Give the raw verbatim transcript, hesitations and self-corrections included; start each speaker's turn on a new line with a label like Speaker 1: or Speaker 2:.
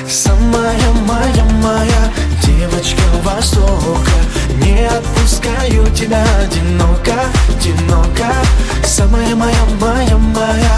Speaker 1: Самая моя, моя девочка Востока. Не отпускаю тебя одиноко, одиноко. Самая моя, моя, моя